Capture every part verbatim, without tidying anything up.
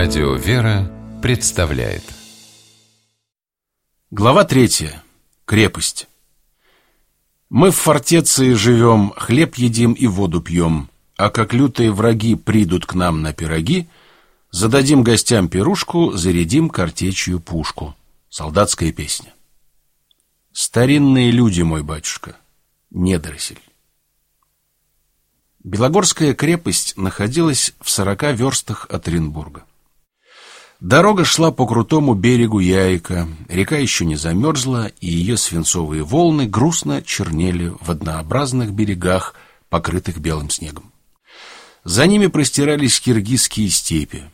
Радио «Вера» представляет. Глава третья. Крепость. Мы в фортеции живем, хлеб едим и воду пьем, а как лютые враги придут к нам на пироги, зададим гостям пирушку, зарядим картечью пушку. Солдатская песня. Старинные люди, мой батюшка, недоросль. Белогорская крепость находилась в сорока верстах от Оренбурга. Дорога шла по крутому берегу Яика, река еще не замерзла, и ее свинцовые волны грустно чернели в однообразных берегах, покрытых белым снегом. За ними простирались киргизские степи.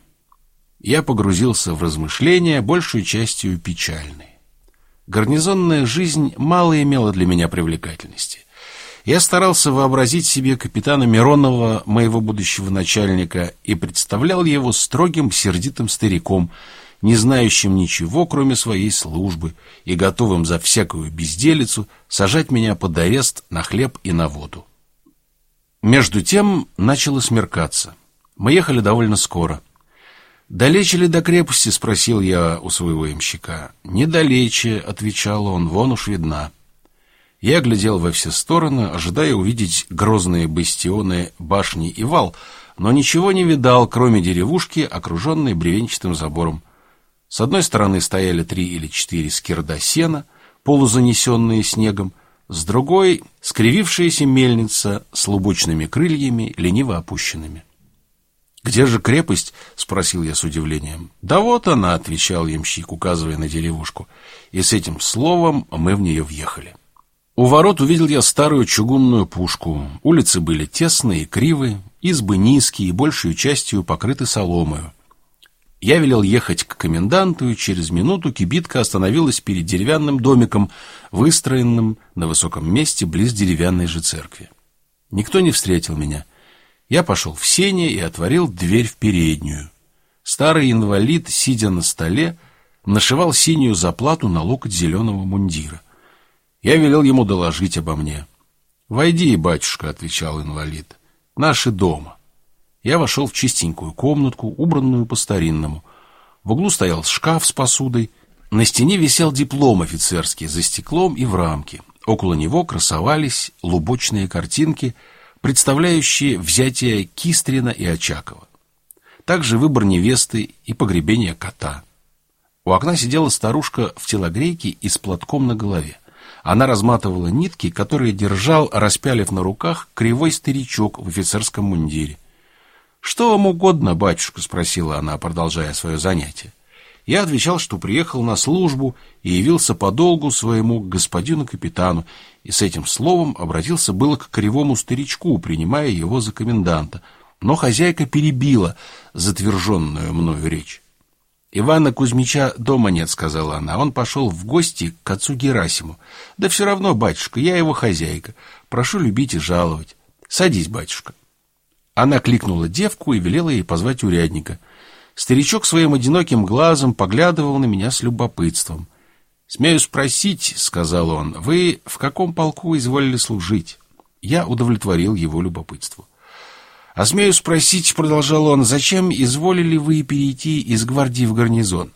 Я погрузился в размышления, большей частью печальные. Гарнизонная жизнь мало имела для меня привлекательности. Я старался вообразить себе капитана Миронова, моего будущего начальника, и представлял его строгим, сердитым стариком, не знающим ничего, кроме своей службы, и готовым за всякую безделицу сажать меня под арест на хлеб и на воду. Между тем начало смеркаться. Мы ехали довольно скоро. «Далече ли до крепости?» — спросил я у своего ямщика. «Недалече», — отвечал он, — «вон уж видна». Я глядел во все стороны, ожидая увидеть грозные бастионы, башни и вал, но ничего не видал, кроме деревушки, окруженной бревенчатым забором. С одной стороны стояли три или четыре скирда сена, полузанесенные снегом, с другой — скривившаяся мельница с лубочными крыльями, лениво опущенными. «Где же крепость?» — спросил я с удивлением. «Да вот она», — отвечал ямщик, указывая на деревушку, и с этим словом мы в нее въехали. У ворот увидел я старую чугунную пушку. Улицы были тесные и кривые, избы низкие и большей частью покрыты соломою. Я велел ехать к коменданту, и через минуту кибитка остановилась перед деревянным домиком, выстроенным на высоком месте близ деревянной же церкви. Никто не встретил меня. Я пошел в сени и отворил дверь в переднюю. Старый инвалид, сидя на столе, нашивал синюю заплату на локоть зеленого мундира. Я велел ему доложить обо мне. «Войди, батюшка», — отвечал инвалид, — «наши дома». Я вошел в чистенькую комнатку, убранную по-старинному. В углу стоял шкаф с посудой. На стене висел диплом офицерский за стеклом и в рамке. Около него красовались лубочные картинки, представляющие взятие Кистрина и Очакова. Также выбор невесты и погребение кота. У окна сидела старушка в телогрейке и с платком на голове. Она разматывала нитки, которые держал, распялив на руках, кривой старичок в офицерском мундире. «Что вам угодно, батюшка?» — спросила она, продолжая свое занятие. Я отвечал, что приехал на службу и явился по долгу своему к господину капитану, и с этим словом обратился было к кривому старичку, принимая его за коменданта. Но хозяйка перебила затверженную мною речь. «Ивана Кузьмича дома нет», — сказала она. «Он пошел в гости к отцу Герасиму». «Да все равно, батюшка, я его хозяйка. Прошу любить и жаловать. Садись, батюшка». Она кликнула девку и велела ей позвать урядника. Старичок своим одиноким глазом поглядывал на меня с любопытством. «Смею спросить», — сказал он, — «вы в каком полку изволили служить?» Я удовлетворил его любопытству. «А смею спросить», — продолжал он, — «зачем изволили вы перейти из гвардии в гарнизон?»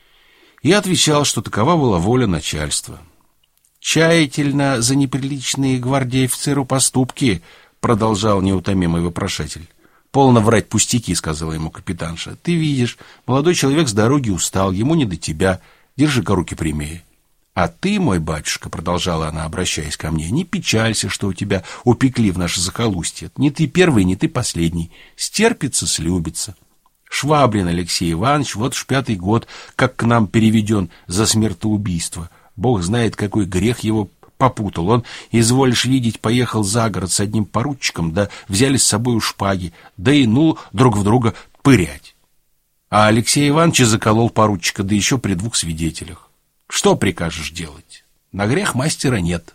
Я отвечал, что такова была воля начальства. «Тщательно за неприличные гвардии офицеру поступки», — продолжал неутомимый вопрошатель. «Полно врать пустяки», — сказала ему капитанша. «Ты видишь, молодой человек с дороги устал, ему не до тебя. Держи-ка руки прямее». «А ты, мой батюшка», — продолжала она, обращаясь ко мне, — «не печалься, что у тебя упекли в наше захолустье. Не ты первый, не ты последний. Стерпится, слюбится. Швабрин Алексей Иванович вот уж пятый год, как к нам переведен за смертоубийство. Бог знает, какой грех его попутал. Он, изволишь видеть, поехал за город с одним поручиком, да взяли с собой шпаги, да и ну друг в друга пырять. А Алексей Иванович заколол поручика, да еще при двух свидетелях. Что прикажешь делать? На грех мастера нет».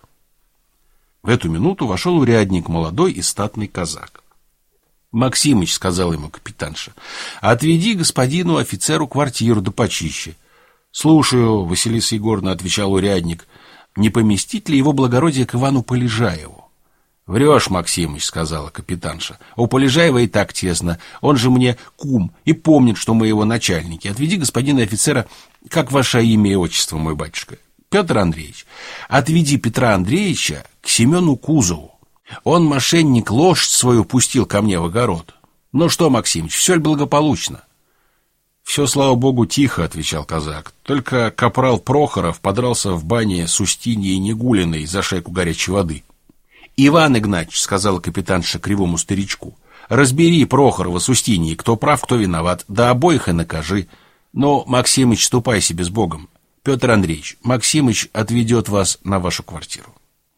В эту минуту вошел урядник, молодой и статный казак. «Максимыч», — сказал ему капитанша, — «отведи господину офицеру квартиру да почище». «Слушаю, Василиса Егоровна», — отвечал урядник, — «не поместить ли его благородие к Ивану Полежаеву?» Врешь, Максимыч, сказала капитанша. У Полежаева и так тесно. Он же мне кум и помнит, что мы его начальники. Отведи господина офицера, как ваше имя и отчество, мой батюшка? Петр Андреевич. Отведи Петра Андреевича к Семену Кузову. Он, мошенник, лошадь свою пустил ко мне в огород. Ну что, Максимыч, все ли благополучно? Все, слава богу, тихо, отвечал казак. Только капрал Прохоров подрался в бане с Устиньей Негулиной за шайку горячей воды. Иван Игнатьевич, сказала капитанша кривому старичку, разбери Прохорова с Устиньей, кто прав, кто виноват, да обоих и накажи. Но, Максимыч, ступай себе с Богом. Петр Андреевич, Максимыч отведет вас на вашу квартиру.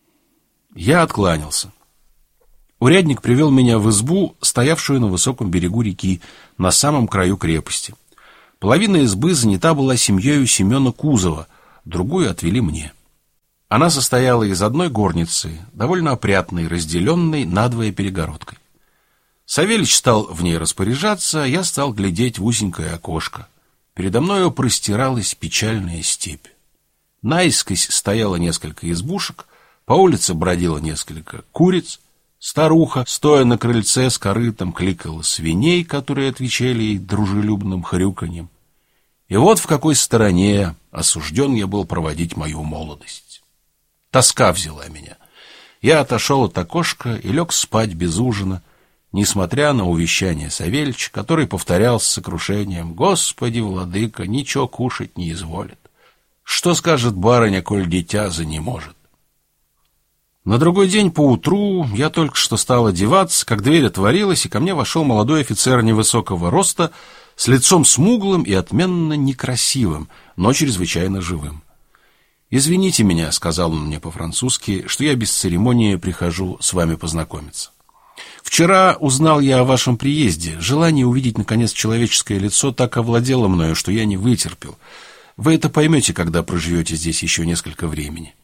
Я откланялся. Урядник привел меня в избу, стоявшую на высоком берегу реки, на самом краю крепости. Половина избы занята была семьей Семена Кузова, другую отвели мне. Она состояла из одной горницы, довольно опрятной, разделенной надвое перегородкой. Савельич стал в ней распоряжаться, я стал глядеть в узенькое окошко. Передо мною простиралась печальная степь. Наискось стояло несколько избушек, по улице бродило несколько куриц. Старуха, стоя на крыльце с корытом, кликала свиней, которые отвечали ей дружелюбным хрюканьем. И вот в какой стороне осужден я был проводить мою молодость. Тоска взяла меня. Я отошел от окошка и лег спать без ужина, несмотря на увещание Савельича, который повторял с сокрушением: «Господи, владыка, ничего кушать не изволит. Что скажет барыня, коль дитя занеможет?» На другой день поутру я только что стал одеваться, как дверь отворилась, и ко мне вошел молодой офицер невысокого роста, с лицом смуглым и отменно некрасивым, но чрезвычайно живым. «Извините меня», — сказал он мне по-французски, — «что я без церемонии прихожу с вами познакомиться. Вчера узнал я о вашем приезде. Желание увидеть, наконец, человеческое лицо так овладело мною, что я не вытерпел. Вы это поймете, когда проживете здесь еще несколько времени».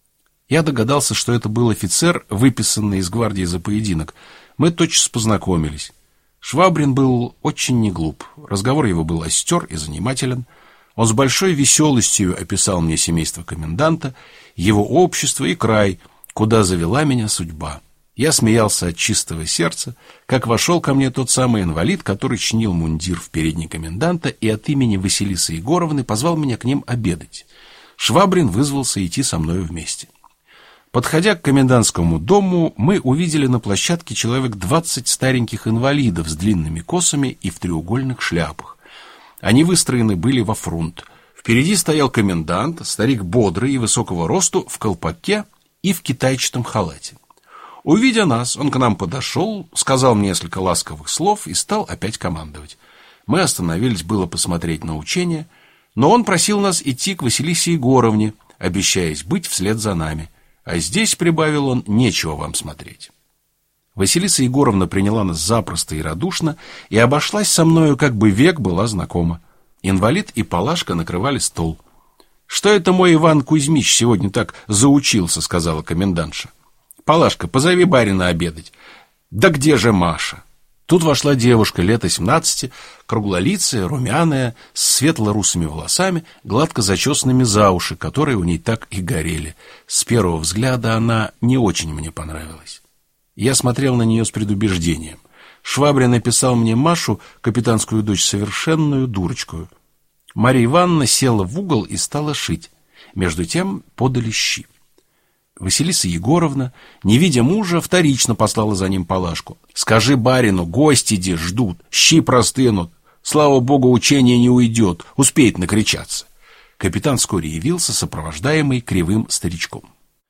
Я догадался, что это был офицер, выписанный из гвардии за поединок. Мы тотчас познакомились. Швабрин был очень неглуп. Разговор его был остер и занимателен. Он с большой веселостью описал мне семейство коменданта, его общество и край, куда завела меня судьба. Я смеялся от чистого сердца, как вошел ко мне тот самый инвалид, который чинил мундир в передней коменданта и от имени Василисы Егоровны позвал меня к ним обедать. Швабрин вызвался идти со мною вместе. Подходя к комендантскому дому, мы увидели на площадке человек двадцать стареньких инвалидов с длинными косами и в треугольных шляпах. Они выстроены были во фрунт. Впереди стоял комендант, старик бодрый и высокого росту, в колпаке и в китайчатом халате. Увидя нас, он к нам подошел, сказал мне несколько ласковых слов и стал опять командовать. Мы остановились было посмотреть на учение, но он просил нас идти к Василисе Егоровне, обещаясь быть вслед за нами. А здесь, прибавил он, нечего вам смотреть. Василиса Егоровна приняла нас запросто и радушно и обошлась со мною, как бы век была знакома. Инвалид и Палашка накрывали стол. «Что это мой Иван Кузьмич сегодня так заучился?» — сказала комендантша. «Палашка, позови барина обедать». «Да где же Маша?» Тут вошла девушка лет семнадцати, круглолицая, румяная, с светло-русыми волосами, гладко зачесанными за уши, которые у ней так и горели. С первого взгляда она не очень мне понравилась. Я смотрел на нее с предубеждением. Швабрин написал мне Машу, капитанскую дочь, совершенную дурочку. Марья Ивановна села в угол и стала шить. Между тем подали щи. Василиса Егоровна, не видя мужа, вторично послала за ним Палашку. «Скажи барину, гости де ждут, щи простынут. Слава богу, учение не уйдет, успеет накричаться». Капитан вскоре явился, сопровождаемый кривым старичком.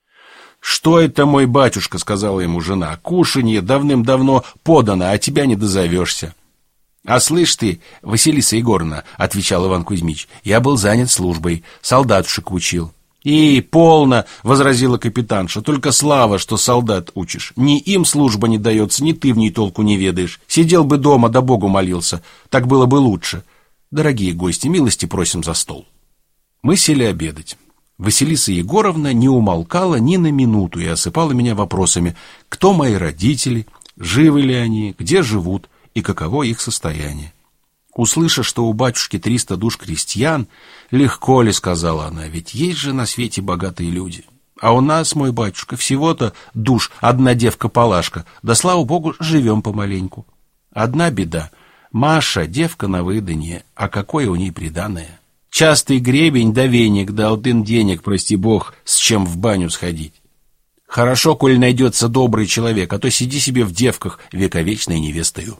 «Что это, мой батюшка?» — сказала ему жена. «Кушанье давным-давно подано, а тебя не дозовешься». «А слышь ты, Василиса Егоровна, — отвечал Иван Кузьмич, — я был занят службой, солдатушек учил». «И, полно, — возразила капитанша, — только слава, что солдат учишь. Ни им служба не дается, ни ты в ней толку не ведаешь. Сидел бы дома, да Богу молился, так было бы лучше. Дорогие гости, милости просим за стол». Мы сели обедать. Василиса Егоровна не умолкала ни на минуту и осыпала меня вопросами: кто мои родители, живы ли они, где живут и каково их состояние. Услыша, что у батюшки триста душ крестьян, легко ли, сказала она, ведь есть же на свете богатые люди. А у нас, мой батюшка, всего-то душ одна девка-палашка, да, слава богу, живем помаленьку. Одна беда. Маша, девка на выданье, а какое у ней приданое? Частый гребень да веник, да один денег, прости бог, с чем в баню сходить. Хорошо, коль найдется добрый человек, а то сиди себе в девках вековечной невестою.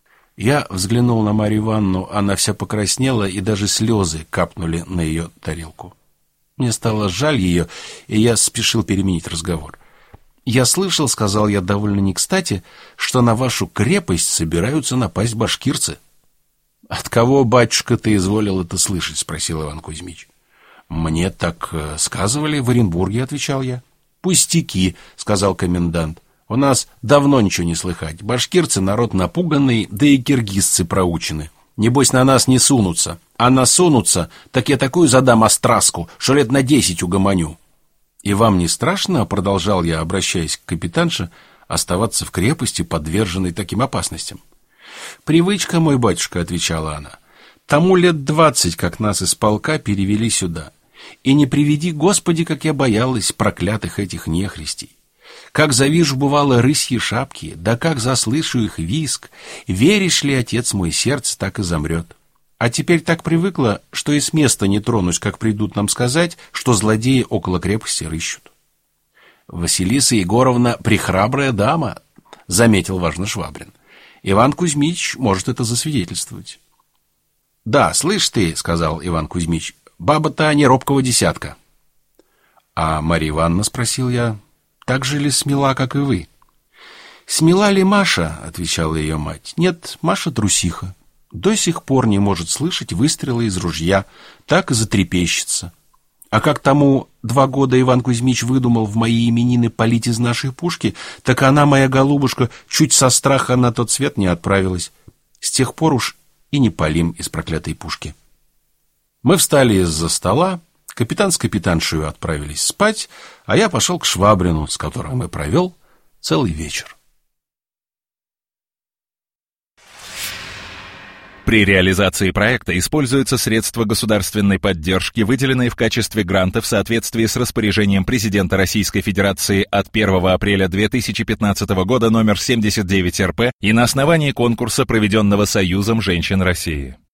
Я взглянул на Марью Ивановну, она вся покраснела, и даже слезы капнули на ее тарелку. Мне стало жаль ее, и я спешил переменить разговор. «Я слышал, — сказал я довольно не кстати, — что на вашу крепость собираются напасть башкирцы». «От кого, батюшка, ты изволил это слышать?» — спросил Иван Кузьмич. «Мне так сказывали в Оренбурге», — отвечал я. «Пустяки», — сказал комендант. «У нас давно ничего не слыхать. Башкирцы народ напуганный, да и киргизцы проучены. Небось, на нас не сунутся. А насунутся, так я такую задам остраску, что лет на десять угомоню». «И вам не страшно, — продолжал я, обращаясь к капитанше, — оставаться в крепости, подверженной таким опасностям?» «Привычка, мой батюшка, — отвечала она. Тому лет двадцать, как нас из полка перевели сюда. И не приведи, Господи, как я боялась проклятых этих нехристей. Как завижу, бывало, рысьи шапки, да как заслышу их визг, веришь ли, отец мой, сердце так и замрет. А теперь так привыкла, что и с места не тронусь, как придут нам сказать, что злодеи около крепости рыщут». «Василиса Егоровна прехрабрая дама, — заметил важно Швабрин. Иван Кузьмич может это засвидетельствовать». «Да, слышь ты, — сказал Иван Кузьмич, — баба-то не робкого десятка». «А Марья Ивановна, — спросил я, — так же ли смела, как и вы?» «Смела ли Маша? — отвечала ее мать. — Нет, Маша трусиха. До сих пор не может слышать выстрелы из ружья, так и затрепещется. А как тому два года Иван Кузьмич выдумал в мои именины палить из нашей пушки, так она, моя голубушка, чуть со страха на тот свет не отправилась. С тех пор уж и не палим из проклятой пушки». Мы встали из-за стола, капитан с капитаншею отправились спать, а я пошел к Швабрину, с которым и провел целый вечер. При реализации проекта используются средства государственной поддержки, выделенные в качестве гранта в соответствии с распоряжением президента Российской Федерации от первого апреля две тысячи пятнадцатого года номер семьдесят девять эр пэ и на основании конкурса, проведенного Союзом женщин России.